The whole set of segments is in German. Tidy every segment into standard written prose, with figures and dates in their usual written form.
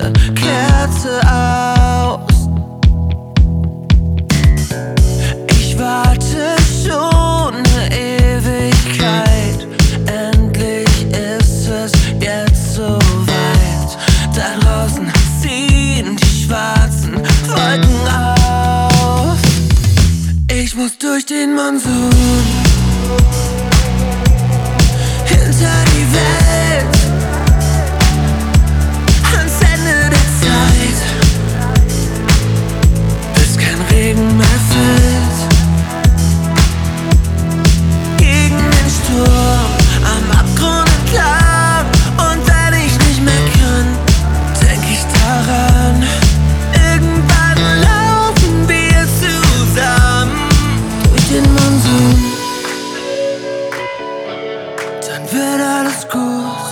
letzte Kerze aus. Ich warte schon eine Ewigkeit, endlich ist es jetzt soweit. Da draußen ziehen die schwarzen Wolken auf. Ich muss durch den Monsun hinter die Welt, ans Ende der Zeit, bis kein Regen mehr fällt. Gegen den Sturm, am Abgrund entlang. Und wenn ich nicht mehr kann, denk ich daran, irgendwann laufen wir zusammen durch den Monsun. Dann wird alles gut.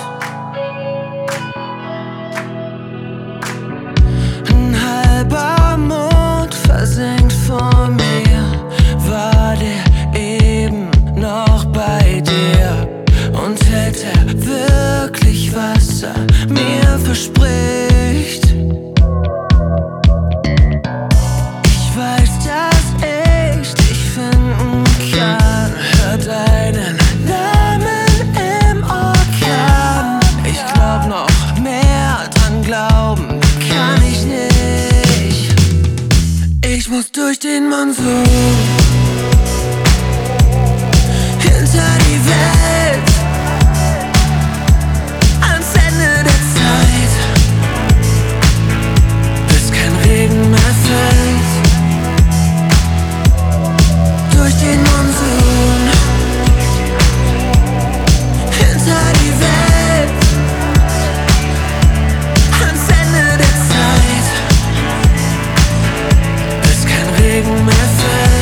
Ein halber Mond versenkt vor mir, war der eben noch bei dir? Und hält er wirklich, was er mir verspricht? Ich weiß, dass ich dich finden kann. Hör deinen Namen im Orkan. Ich glaub noch mehr, dran glauben kann ich nicht. Ich muss durch den Monsun hinter die Welt, ans Ende der Zeit, bis kein Regen mehr fällt. Durch den Monsun hinter die Welt, ans Ende der Zeit, bis kein Regen mehr fällt.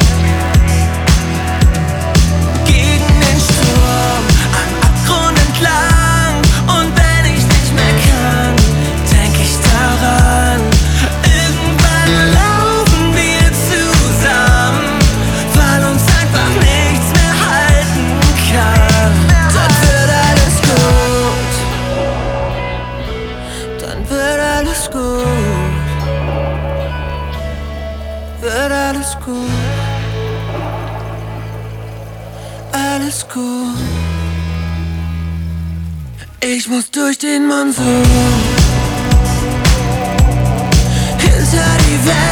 Gegen den Sturm, am Abgrund entlang. Und wenn ich nicht mehr kann, denk ich daran, irgendwann laufen wir zusammen, weil uns einfach nichts mehr halten kann. Dann wird alles gut, dann wird alles gut, wird alles gut, alles gut. Ich muss durch den Monsun hinter die Welt.